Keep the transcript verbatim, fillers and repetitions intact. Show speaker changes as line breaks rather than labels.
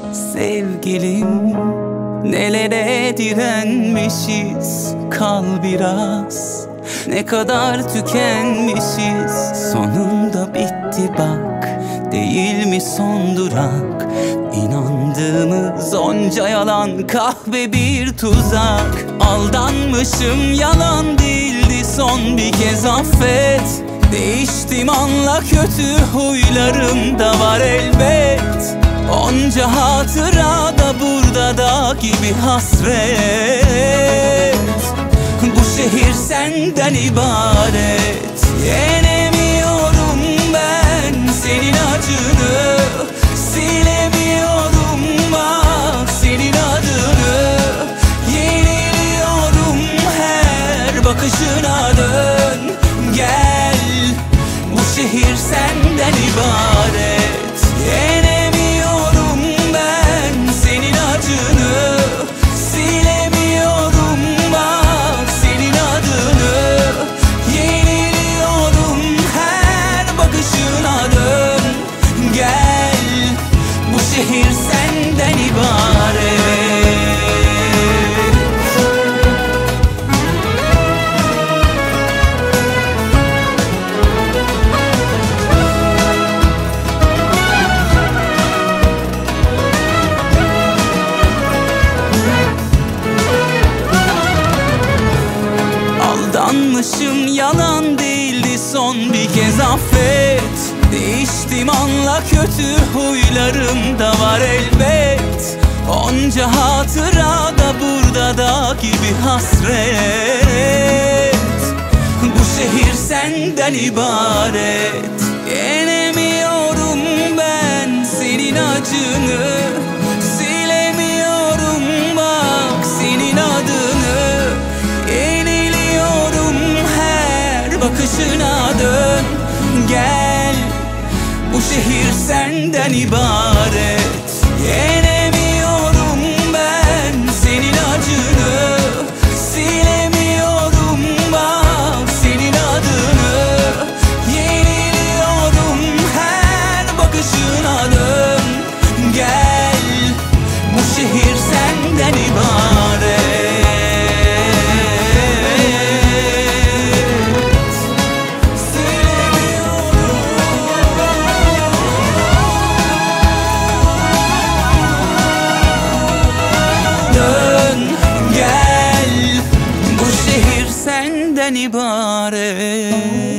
Sevgilim, nelere direnmişiz, kal biraz. Ne kadar tükenmişiz, sonunda bitti bak. Değil mi son durak? İnandığımız onca yalan, kahve bir tuzak. Aldanmışım, yalan değildi, son bir kez affet. Değiştim anla, kötü huylarım da var elbet. Onca hatıra da burada da gibi hasret. Bu şehir senden ibaret. Yenemiyorum ben senin acını, silemiyorum bak senin adını. Yeniliyorum her bakışına, dön gel. Bu şehir senden ibaret. Yenemiyorum ben senin acını, silemiyorum bak senin adını. Yeniliyorum her bakışına, dön gel. Bu şehir senden ibaret. Aldanmışım, yalan değildi, son bir kez affet. Değiştim anla, kötü huylarım da var elbet. Onca hatıra da burada da gibi hasret. Bu şehir senden ibaret. Yenemiyorum ben senin acını, silemiyorum bak senin adını. Yeniliyorum her bakışına, dön gel. Bu şehir senden ibaret. Yenemiyorum ben senin acını, silemiyorum bak senin adını. Yeniliyorum her bakışına, dön gel. Bu şehir senden ibaret. Senden ibaret.